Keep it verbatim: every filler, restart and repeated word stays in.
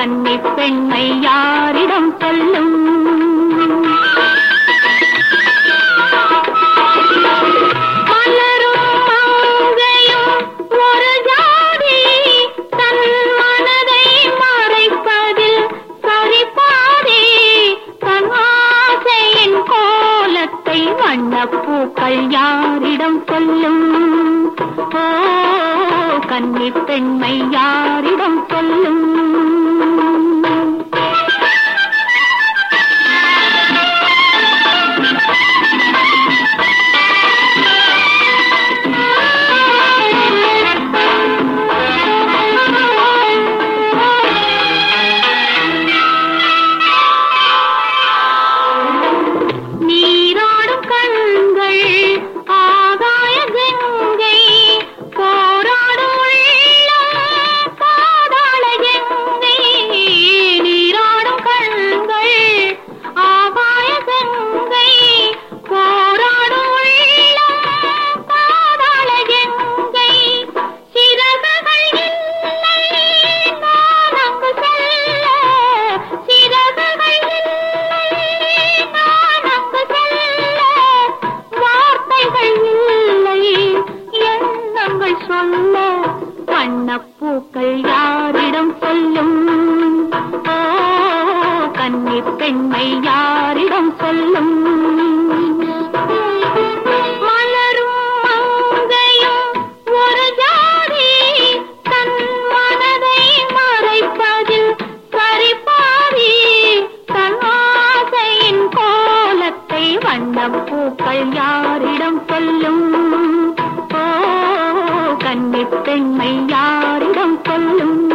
கன்னி பெண்மை யாரிடம் சொல்லும்? மலரும் மங்கையும் ஒரு ஜாதி தன் மனதை மறைப்பதில் சரிபாதி தன் ஆசையின் கோலத்தை வண்ணப்பூக்கள் யாரிடம் சொல்லும்? ஓ கன்னி பெண்மை யாரிடம் சொல்லும்? நீராடும் கண்கள் ஆகாய கங்கை போராடும் உள்ளம் பாதாள கங்கை. நீராடும் கண்கள் ஆகாய கங்கை போராடும் உள்ளம் பாதாள கங்கை. சிறகுகள் இல்லை நான் அங்கு செல்ல, சிறகுகள் இல்லை நான் அங்கு செல்ல, வார்த்தைகள் இல்லை எண்ணங்கள் சொல்ல, வண்ணப்பூக்கள் யாரிடம் சொல்லும்? ஓ கன்னி பெண்மை யாரிடம் சொல்லும்? மலரும் மங்கையும் ஒரு ஜாதி தன் மனதை மறைப்பதில் சரிபாதி தன் ஆசையின் கோலத்தை வண்ணப்பூக்கள் யாரிடம் சொல்லும்? ஓ கன்னி பெண்மை யாரிடம் சொல்லும்?